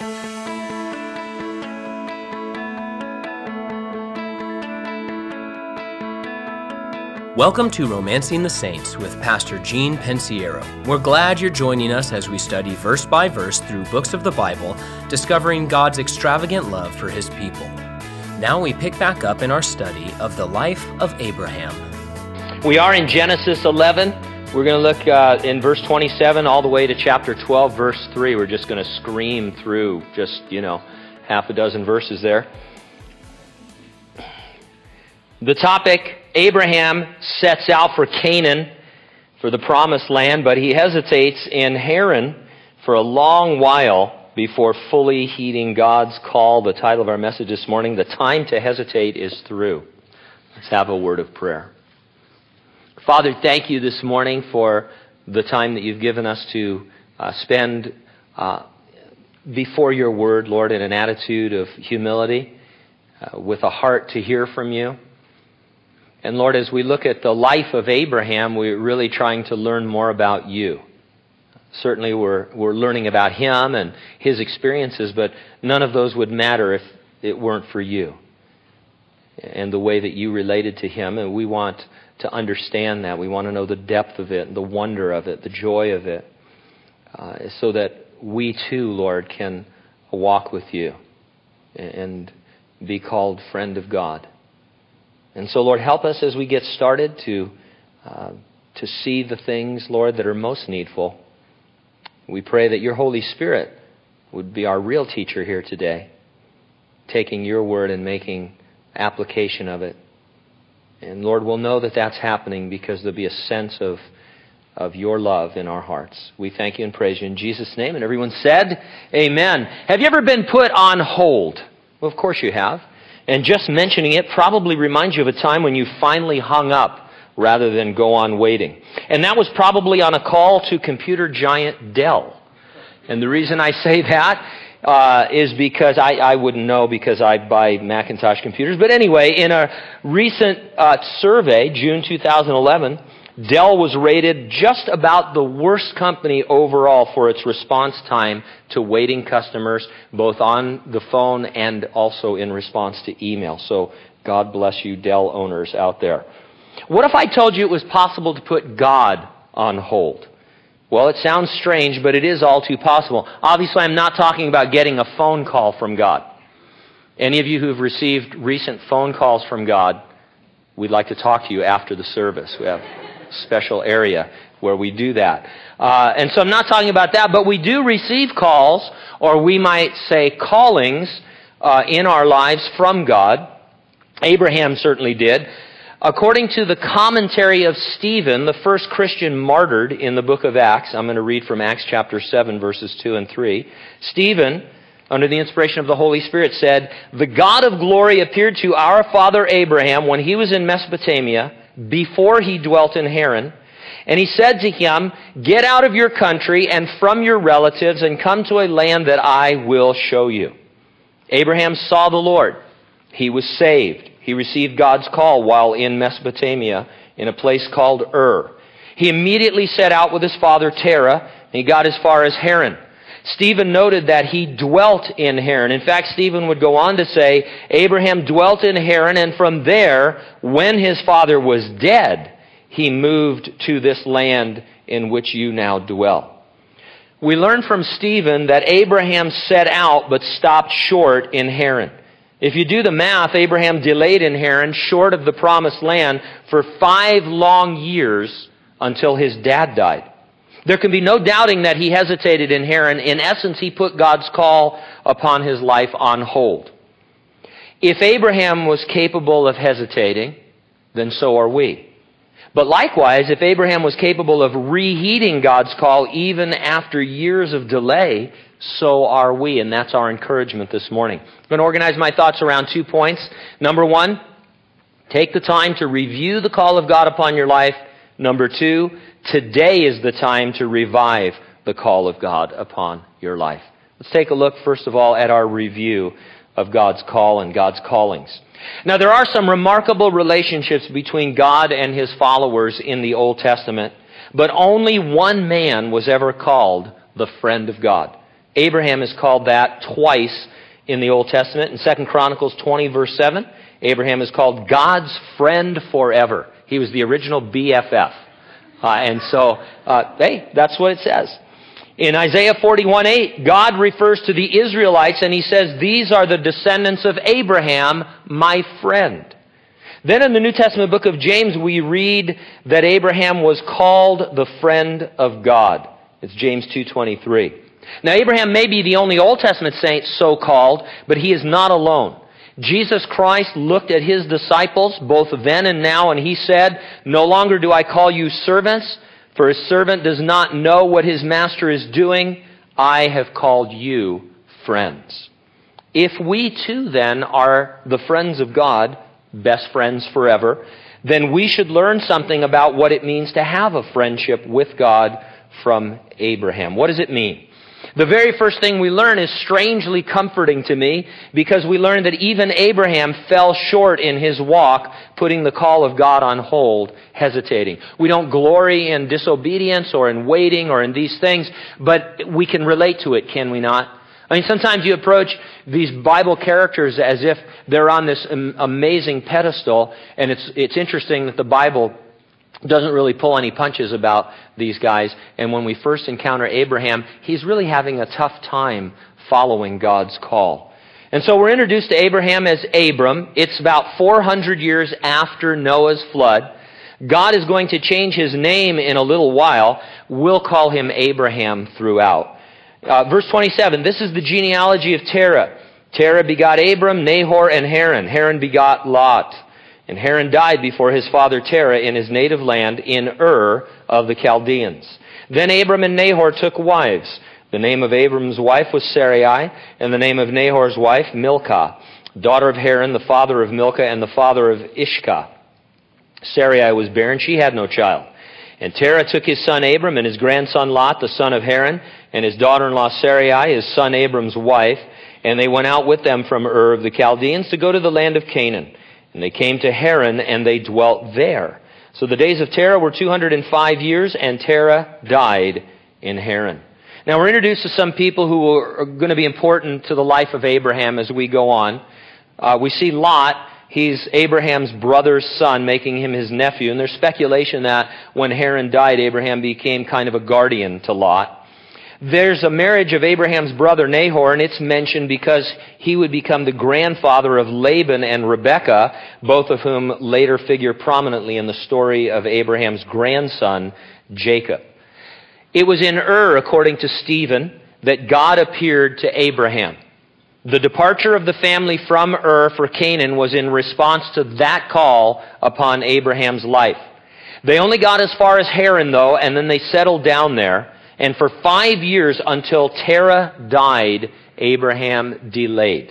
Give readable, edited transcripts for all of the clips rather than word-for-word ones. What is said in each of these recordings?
Welcome to Romancing the Saints with Pastor Gene Pensiero. We're glad you're joining us as we study verse by verse through books of the Bible, discovering God's extravagant love for His people. Now we pick back up in our study of the life of Abraham. We are in Genesis 11. We're going to look in verse 27 all the way to chapter 12, verse 3. We're just going to scream through just, half a dozen verses there. The topic, Abraham sets out for Canaan, for the promised land, but he hesitates in Haran for a long while before fully heeding God's call. The title of our message this morning, The Time to Hesitate is Through. Let's have a word of prayer. Father, thank you this morning for the time that you've given us to spend before your word, Lord, in an attitude of humility, with a heart to hear from you. And Lord, as we look at the life of Abraham, we're really trying to learn more about you. Certainly we're learning about him and his experiences, but none of those would matter if it weren't for you and the way that you related to him. And we want to understand that. We want to know the depth of it, the wonder of it, the joy of it, so that we too, Lord, can walk with you and be called friend of God. And so, Lord, help us as we get started to see the things, Lord, that are most needful. We pray that your Holy Spirit would be our real teacher here today, taking your word and making application of it. And Lord, we'll know that that's happening because there'll be a sense of your love in our hearts. We thank you and praise you in Jesus' name. And everyone said, amen. Have you ever been put on hold? Well, of course you have. And just mentioning it probably reminds you of a time when you finally hung up rather than go on waiting. And that was probably on a call to computer giant Dell. And the reason I say that is because I wouldn't know because I buy Macintosh computers. But anyway, in a recent survey, June 2011, Dell was rated just about the worst company overall for its response time to waiting customers, both on the phone and also in response to email. So God bless you, Dell owners out there. What if I told you it was possible to put God on hold? Well, it sounds strange, but it is all too possible. Obviously, I'm not talking about getting a phone call from God. Any of you who have received recent phone calls from God, we'd like to talk to you after the service. We have special area where we do that. And so I'm not talking about that, but we do receive calls, or we might say callings, in our lives from God. Abraham certainly did. According to the commentary of Stephen, the first Christian martyred in the book of Acts, I'm going to read from Acts chapter 7, verses 2 and 3. Stephen, under the inspiration of the Holy Spirit, said, "The God of glory appeared to our father Abraham when he was in Mesopotamia, before he dwelt in Haran, and he said to him, 'Get out of your country and from your relatives and come to a land that I will show you.' Abraham saw the Lord. He was saved. He received God's call while in Mesopotamia in a place called Ur. He immediately set out with his father Terah, and he got as far as Haran. Stephen noted that he dwelt in Haran. In fact, Stephen would go on to say, Abraham dwelt in Haran, and from there, when his father was dead, he moved to this land in which you now dwell." We learn from Stephen that Abraham set out but stopped short in Haran. If you do the math, Abraham delayed in Haran, short of the promised land, for 5 long years until his dad died. There can be no doubting that he hesitated in Haran. In essence, he put God's call upon his life on hold. If Abraham was capable of hesitating, then so are we. But likewise, if Abraham was capable of reheeding God's call even after years of delay, so are we. And that's our encouragement this morning. I'm going to organize my thoughts around 2 points. Number 1, take the time to review the call of God upon your life. Number 2, today is the time to revive the call of God upon your life. Let's take a look, first of all, at our review of God's call and God's callings. Now, there are some remarkable relationships between God and His followers in the Old Testament, but only one man was ever called the friend of God. Abraham is called that twice in the Old Testament. In 2 Chronicles 20, verse 7, Abraham is called God's friend forever. He was the original BFF. Hey, that's what it says. In Isaiah 41:8, God refers to the Israelites and he says, these are the descendants of Abraham, my friend. Then in the New Testament book of James, we read that Abraham was called the friend of God. It's James 2:23. Now, Abraham may be the only Old Testament saint so called, but he is not alone. Jesus Christ looked at his disciples, both then and now, and he said, no longer do I call you servants, for a servant does not know what his master is doing. I have called you friends. If we too then are the friends of God, best friends forever, then we should learn something about what it means to have a friendship with God from Abraham. What does it mean? The very first thing we learn is strangely comforting to me, because we learn that even Abraham fell short in his walk, putting the call of God on hold, hesitating. We don't glory in disobedience or in waiting or in these things, but we can relate to it, can we not? I mean, sometimes you approach these Bible characters as if they're on this amazing pedestal, and it's interesting that the Bible doesn't really pull any punches about these guys. And when we first encounter Abraham, he's really having a tough time following God's call. And so we're introduced to Abraham as Abram. It's about 400 years after Noah's flood. God is going to change his name in a little while. We'll call him Abraham throughout. Verse 27, this is the genealogy of Terah. Terah begot Abram, Nahor, and Haran. Haran begot Lot. And Haran died before his father Terah in his native land in Ur of the Chaldeans. Then Abram and Nahor took wives. The name of Abram's wife was Sarai, and the name of Nahor's wife Milcah, daughter of Haran, the father of Milcah, and the father of Ishkah. Sarai was barren, she had no child. And Terah took his son Abram and his grandson Lot, the son of Haran, and his daughter-in-law Sarai, his son Abram's wife, and they went out with them from Ur of the Chaldeans to go to the land of Canaan. And they came to Haran, and they dwelt there. So the days of Terah were 205 years, and Terah died in Haran. Now we're introduced to some people who are going to be important to the life of Abraham as we go on. We see Lot. He's Abraham's brother's son, making him his nephew. And there's speculation that when Haran died, Abraham became kind of a guardian to Lot. There's a marriage of Abraham's brother Nahor, and it's mentioned because he would become the grandfather of Laban and Rebekah, both of whom later figure prominently in the story of Abraham's grandson, Jacob. It was in Ur, according to Stephen, that God appeared to Abraham. The departure of the family from Ur for Canaan was in response to that call upon Abraham's life. They only got as far as Haran, though, and then they settled down there. And for 5 years, until Terah died, Abraham delayed.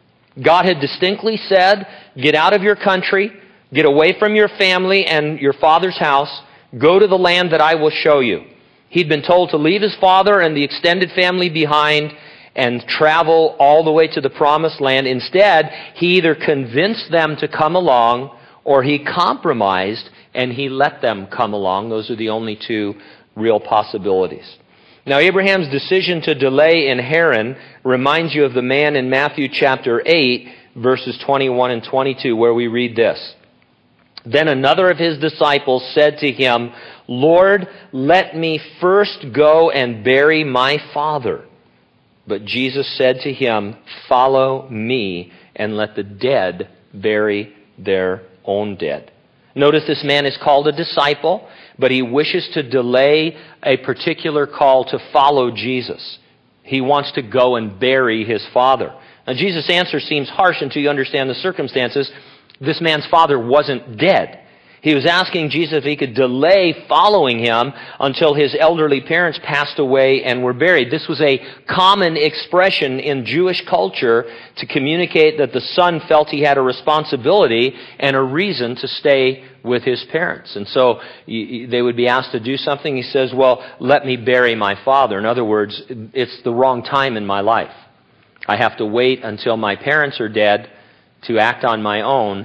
God had distinctly said, get out of your country, get away from your family and your father's house, go to the land that I will show you. He'd been told to leave his father and the extended family behind and travel all the way to the promised land. Instead, he either convinced them to come along or he compromised and he let them come along. Those are the only two real possibilities. Now, Abraham's decision to delay in Haran reminds you of the man in Matthew chapter 8, verses 21 and 22, where we read this. Then another of his disciples said to him, Lord, let me first go and bury my father. But Jesus said to him, follow me and let the dead bury their own dead. Notice this man is called a disciple, but he wishes to delay a particular call to follow Jesus. He wants to go and bury his father. Now, Jesus' answer seems harsh until you understand the circumstances. This man's father wasn't dead. He was asking Jesus if he could delay following him until his elderly parents passed away and were buried. This was a common expression in Jewish culture to communicate that the son felt he had a responsibility and a reason to stay with his parents. And so they would be asked to do something. He says, well, let me bury my father. In other words, it's the wrong time in my life. I have to wait until my parents are dead to act on my own.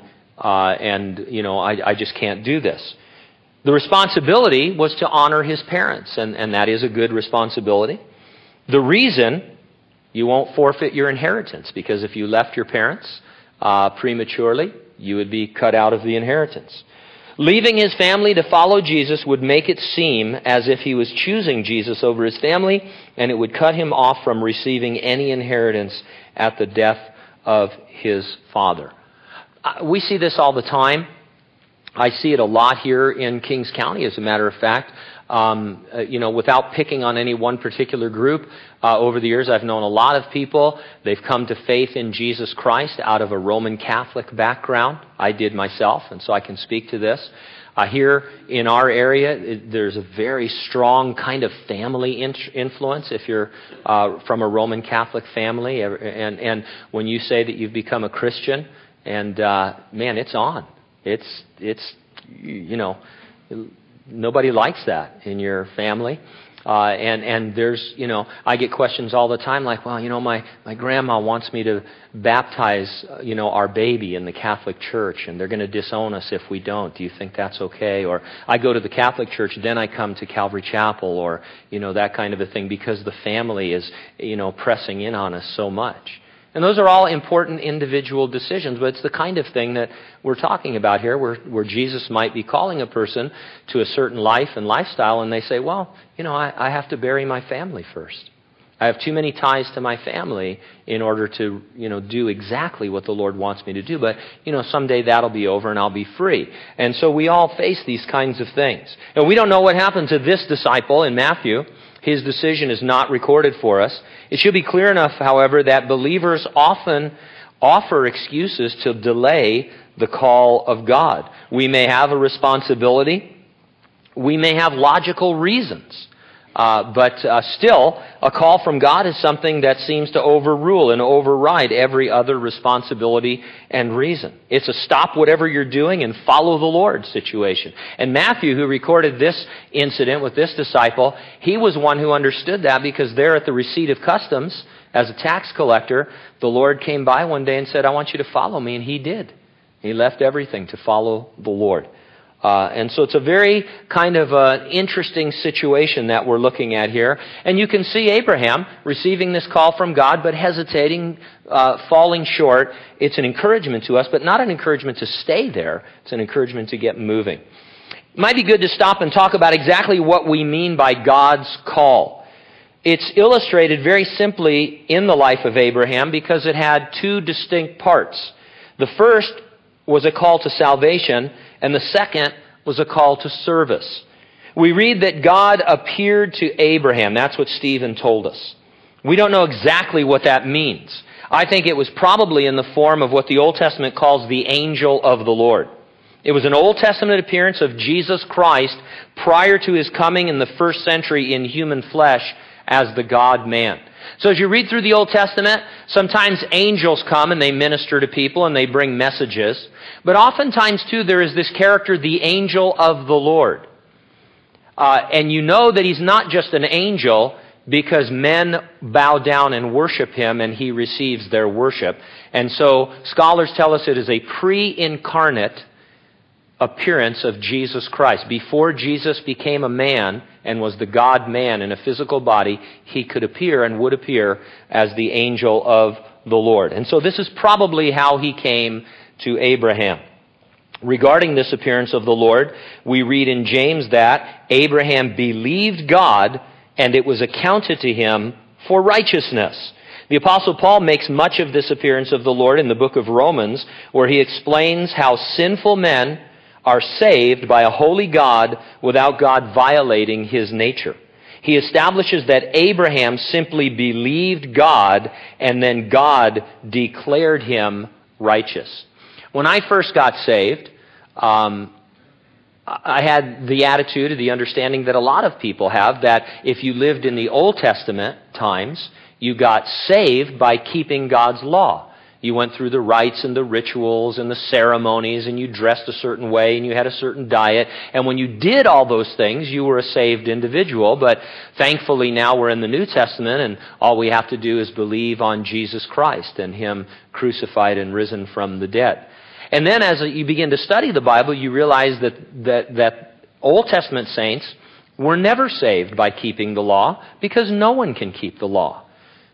I just can't do this. The responsibility was to honor his parents, and that is a good responsibility. The reason You won't forfeit your inheritance, because if you left your parents prematurely, you would be cut out of the inheritance. Leaving his family to follow Jesus would make it seem as if he was choosing Jesus over his family, and it would cut him off from receiving any inheritance at the death of his father. We see this all the time. I see it a lot here in Kings County, as a matter of fact. Without picking on any one particular group, over the years I've known a lot of people. They've come to faith in Jesus Christ out of a Roman Catholic background. I did myself, and so I can speak to this. Here in our area, there's a very strong kind of family influence if you're from a Roman Catholic family. And when you say that you've become a Christian, and man, it's on. It's nobody likes that in your family. And there's, I get questions all the time like, well, my grandma wants me to baptize, our baby in the Catholic Church, and they're going to disown us if we don't. Do you think that's okay? Or I go to the Catholic Church, then I come to Calvary Chapel, or, that kind of a thing, because the family is, pressing in on us so much. And those are all important individual decisions, but it's the kind of thing that we're talking about here, where Jesus might be calling a person to a certain life and lifestyle, and they say, well, I have to bury my family first. I have too many ties to my family in order to, do exactly what the Lord wants me to do. But, someday that'll be over and I'll be free. And so we all face these kinds of things. And we don't know what happened to this disciple in Matthew. His decision is not recorded for us. It should be clear enough, however, that believers often offer excuses to delay the call of God. We may have a responsibility. We may have logical reasons. But still, a call from God is something that seems to overrule and override every other responsibility and reason. It's a stop whatever you're doing and follow the Lord situation. And Matthew, who recorded this incident with this disciple, he was one who understood that, because there at the receipt of customs, as a tax collector, the Lord came by one day and said, I want you to follow me, and he did. He left everything to follow the Lord. And so it's a very kind of interesting situation that we're looking at here. And you can see Abraham receiving this call from God, but hesitating, falling short. It's an encouragement to us, but not an encouragement to stay there. It's an encouragement to get moving. It might be good to stop and talk about exactly what we mean by God's call. It's illustrated very simply in the life of Abraham because it had two distinct parts. The first was a call to salvation, and the second was a call to service. We read that God appeared to Abraham. That's what Stephen told us. We don't know exactly what that means. I think it was probably in the form of what the Old Testament calls the angel of the Lord. It was an Old Testament appearance of Jesus Christ prior to his coming in the first century in human flesh as the God-man. So as you read through the Old Testament, sometimes angels come and they minister to people and they bring messages. But oftentimes, too, there is this character, the angel of the Lord. And you know that he's not just an angel because men bow down and worship him and he receives their worship. And so scholars tell us it is a pre-incarnate appearance of Jesus Christ. Before Jesus became a man and was the God-man in a physical body, he could appear and would appear as the angel of the Lord. And so this is probably how he came to Abraham. Regarding this appearance of the Lord, we read in James that Abraham believed God and it was accounted to him for righteousness. The Apostle Paul makes much of this appearance of the Lord in the book of Romans, where he explains how sinful men are saved by a holy God without God violating his nature. He establishes that Abraham simply believed God and then God declared him righteous. When I first got saved, I had the attitude or the understanding that a lot of people have, that if you lived in the Old Testament times, you got saved by keeping God's law. You went through the rites and the rituals and the ceremonies, and you dressed a certain way, and you had a certain diet. And when you did all those things, you were a saved individual. But thankfully now we're in the New Testament, and all we have to do is believe on Jesus Christ and him crucified and risen from the dead. And then as you begin to study the Bible, you realize that Old Testament saints were never saved by keeping the law, because no one can keep the law.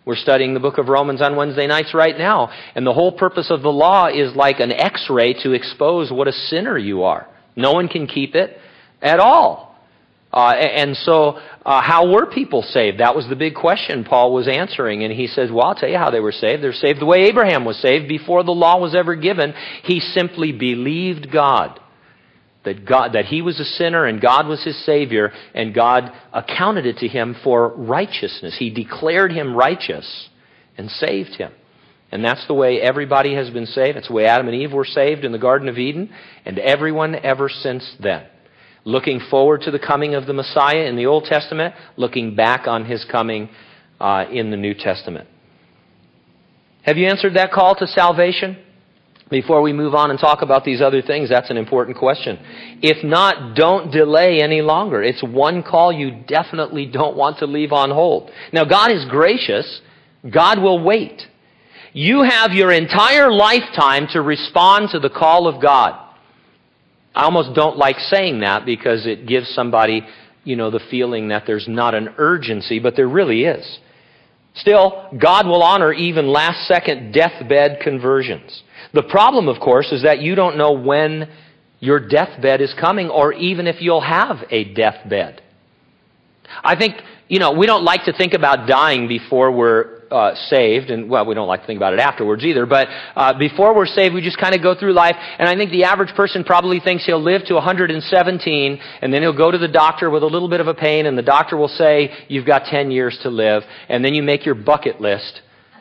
We're studying the book of Romans on Wednesday nights right now. And the whole purpose of the law is like an x-ray to expose what a sinner you are. No one can keep it at all. So how were people saved? That was the big question Paul was answering. And he says, well, I'll tell you how they were saved. They're saved the way Abraham was saved before the law was ever given. He simply believed God. That he was a sinner and God was his Savior, and God accounted it to him for righteousness. He declared him righteous and saved him. And that's the way everybody has been saved. That's the way Adam and Eve were saved in the Garden of Eden, and everyone ever since then. Looking forward to the coming of the Messiah in the Old Testament, looking back on his coming in the New Testament. Have you answered that call to salvation? Before we move on and talk about these other things, that's an important question. If not, don't delay any longer. It's one call you definitely don't want to leave on hold. Now, God is gracious. God will wait. You have your entire lifetime to respond to the call of God. I almost don't like saying that because it gives somebody, the feeling that there's not an urgency, but there really is. Still, God will honor even last-second deathbed conversions. The problem, of course, is that you don't know when your deathbed is coming or even if you'll have a deathbed. I think, we don't like to think about dying before we're saved, and we don't like to think about it afterwards either, but before we're saved, we just kind of go through life, and I think the average person probably thinks he'll live to 117, and then he'll go to the doctor with a little bit of a pain, and the doctor will say, you've got 10 years to live, and then you make your bucket list.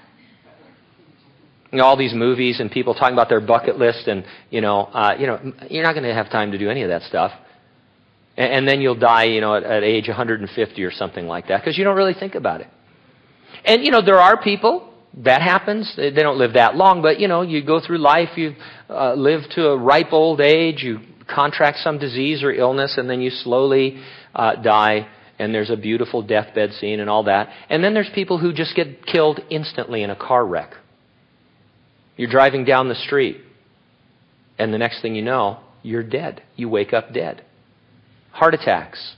All these movies and people talking about their bucket list, and you're not going to have time to do any of that stuff. And then you'll die, at age 150 or something like that, because you don't really think about it. And, there are people, that happens. They don't live that long, but, you go through life, you live to a ripe old age, you contract some disease or illness, and then you slowly die, and there's a beautiful deathbed scene and all that. And then there's people who just get killed instantly in a car wreck. You're driving down the street, and the next thing you know, you're dead. You wake up dead. Heart attacks,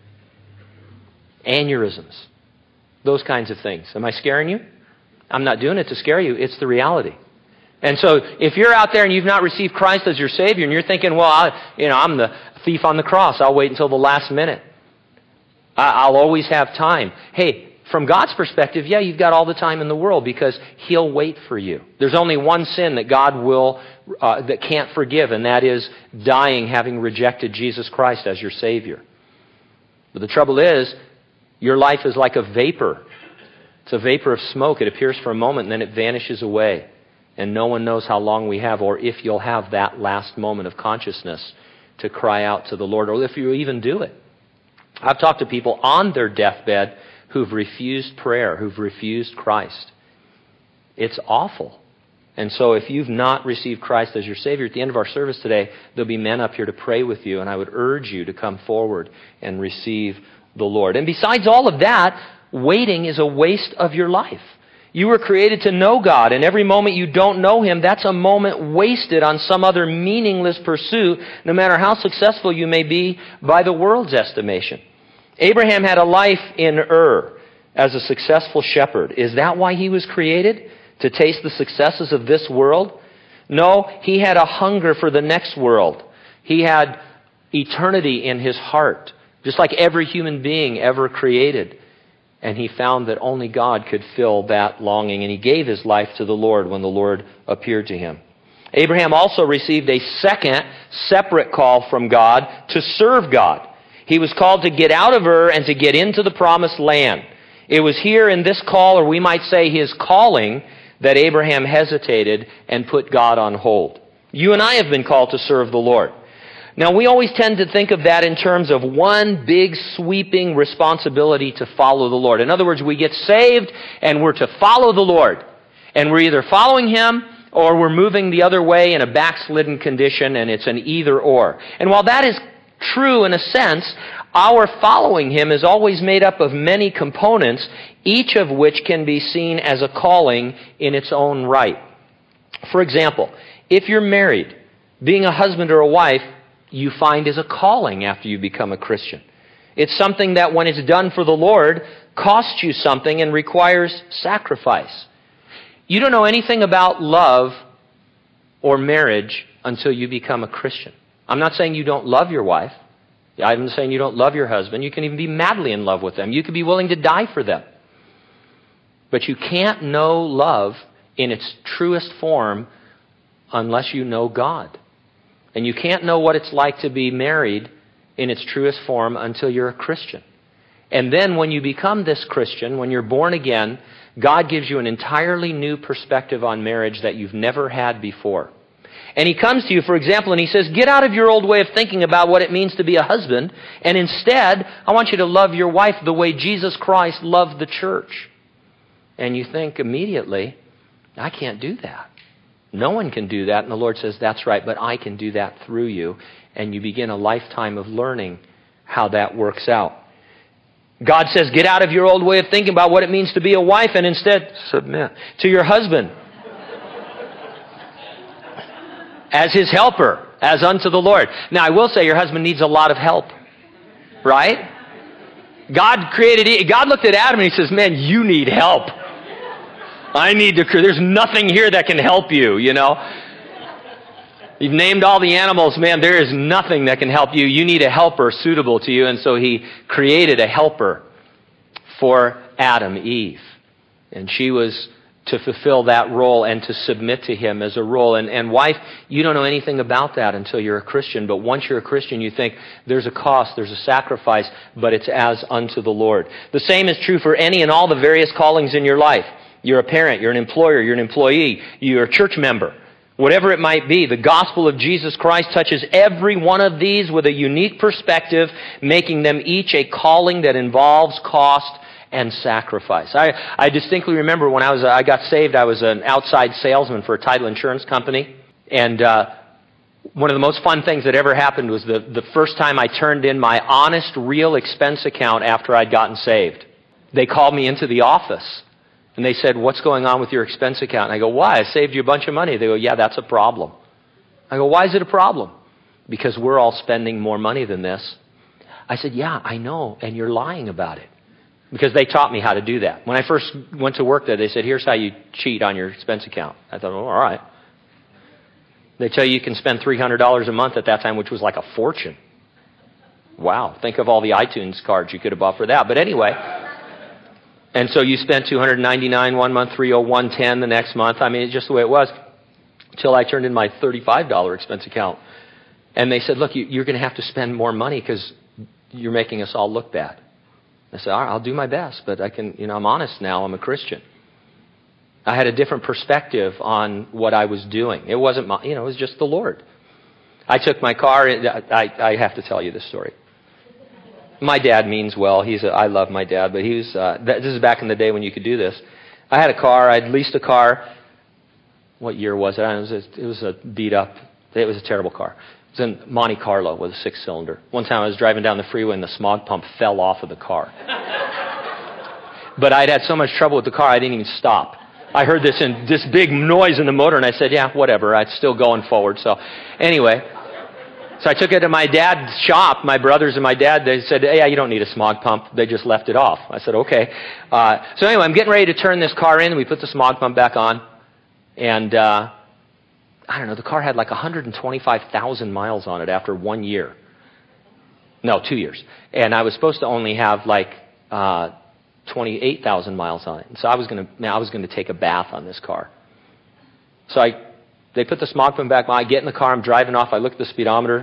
aneurysms, those kinds of things. Am I scaring you? I'm not doing it to scare you. It's the reality. And so if you're out there and you've not received Christ as your Savior, and you're thinking, well, I'm the thief on the cross. I'll wait until the last minute. I'll always have time. Hey, from God's perspective, yeah, you've got all the time in the world because He'll wait for you. There's only one sin that God that can't forgive, and that is dying having rejected Jesus Christ as your Savior. But the trouble is, your life is like a vapor. It's a vapor of smoke. It appears for a moment and then it vanishes away. And no one knows how long we have or if you'll have that last moment of consciousness to cry out to the Lord, or if you even do it. I've talked to people on their deathbed who've refused prayer, who've refused Christ. It's awful. And so if you've not received Christ as your Savior, at the end of our service today, there'll be men up here to pray with you, and I would urge you to come forward and receive the Lord. And besides all of that, waiting is a waste of your life. You were created to know God, and every moment you don't know Him, that's a moment wasted on some other meaningless pursuit, no matter how successful you may be by the world's estimation. Abraham had a life in Ur as a successful shepherd. Is that why he was created? To taste the successes of this world? No, he had a hunger for the next world. He had eternity in his heart, just like every human being ever created. And he found that only God could fill that longing, and he gave his life to the Lord when the Lord appeared to him. Abraham also received a second separate call from God to serve God. He was called to get out of Ur and to get into the promised land. It was here in this call, or we might say his calling, that Abraham hesitated and put God on hold. You and I have been called to serve the Lord. Now, we always tend to think of that in terms of one big sweeping responsibility to follow the Lord. In other words, we get saved and we're to follow the Lord. And we're either following Him or we're moving the other way in a backslidden condition, and it's an either or. And while that is true in a sense, our following Him is always made up of many components, each of which can be seen as a calling in its own right. For example, if you're married, being a husband or a wife, you find is a calling after you become a Christian. It's something that when it's done for the Lord, costs you something and requires sacrifice. You don't know anything about love or marriage until you become a Christian. I'm not saying you don't love your wife. I'm not saying you don't love your husband. You can even be madly in love with them. You could be willing to die for them. But you can't know love in its truest form unless you know God. And you can't know what it's like to be married in its truest form until you're a Christian. And then when you become this Christian, when you're born again, God gives you an entirely new perspective on marriage that you've never had before. And He comes to you, for example, and He says, get out of your old way of thinking about what it means to be a husband, and instead, I want you to love your wife the way Jesus Christ loved the church. And you think immediately, I can't do that. No one can do that. And the Lord says, that's right, but I can do that through you. And you begin a lifetime of learning how that works out. God says, get out of your old way of thinking about what it means to be a wife and instead submit to your husband as his helper, as unto the Lord. Now, I will say your husband needs a lot of help, right? God looked at Adam and He says, man, you need help. There's nothing here that can help you, you know. You've named all the animals, man, there is nothing that can help you. You need a helper suitable to you. And so He created a helper for Adam, Eve. And she was to fulfill that role and to submit to Him as a role. And wife, you don't know anything about that until you're a Christian. But once you're a Christian, you think there's a cost, there's a sacrifice, but it's as unto the Lord. The same is true for any and all the various callings in your life. You're a parent, you're an employer, you're an employee, you're a church member. Whatever it might be, the gospel of Jesus Christ touches every one of these with a unique perspective, making them each a calling that involves cost and sacrifice. I distinctly remember when I got saved, I was an outside salesman for a title insurance company. And one of the most fun things that ever happened was the first time I turned in my honest, real expense account after I'd gotten saved. They called me into the office. And they said, what's going on with your expense account? And I go, why? I saved you a bunch of money. They go, yeah, that's a problem. I go, why is it a problem? Because we're all spending more money than this. I said, yeah, I know, and you're lying about it. Because they taught me how to do that. When I first went to work there, they said, here's how you cheat on your expense account. I thought, oh, all right. They tell you can spend $300 a month at that time, which was like a fortune. Wow, think of all the iTunes cards you could have bought for that. But anyway... And so you spent $299 one month, $301.10 the next month. I mean, it's just the way it was until I turned in my $35 expense account. And they said, look, you're going to have to spend more money because you're making us all look bad. I said, all right, I'll do my best, but I'm honest now. I'm a Christian. I had a different perspective on what I was doing. It wasn't it was just the Lord. I took my car. I have to tell you this story. My dad means well. I love my dad, but he was. This is back in the day when you could do this. I had a car. I'd leased a car. What year was it? It was a beat up. It was a terrible car. It was in Monte Carlo with a 6-cylinder. One time I was driving down the freeway and the smog pump fell off of the car. But I'd had so much trouble with the car I didn't even stop. I heard this big noise in the motor, and I said, yeah, whatever. I'm still going forward. So anyway. So I took it to my dad's shop, my brothers and my dad. They said, hey, yeah, you don't need a smog pump. They just left it off. I said, okay. So anyway, I'm getting ready to turn this car in. We put the smog pump back on. And I don't know, the car had like 125,000 miles on it after 1 year. No, 2 years. And I was supposed to only have like 28,000 miles on it. And so I was going to take a bath on this car. So they put the smog pump back on. I get in the car. I'm driving off. I look at the speedometer.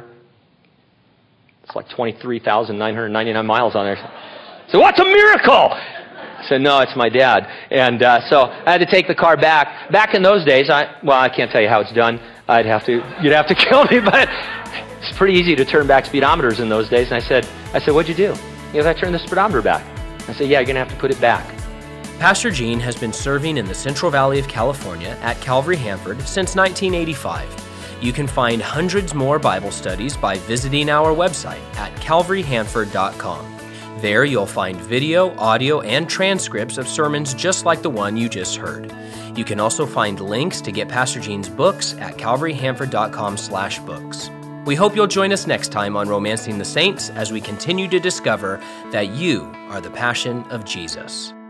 It's like 23,999 miles on there. So what's a miracle? I said, no, it's my dad. And so I had to take the car back. Back in those days, I can't tell you how it's done. You'd have to kill me, but it's pretty easy to turn back speedometers in those days. And I said, what'd you do? He goes, I turned the speedometer back. I said, yeah, you're going to have to put it back. Pastor Gene has been serving in the Central Valley of California at Calvary Hanford since 1985. You can find hundreds more Bible studies by visiting our website at calvaryhanford.com. There you'll find video, audio, and transcripts of sermons just like the one you just heard. You can also find links to get Pastor Gene's books at calvaryhanford.com/books. We hope you'll join us next time on Romancing the Saints as we continue to discover that you are the passion of Jesus.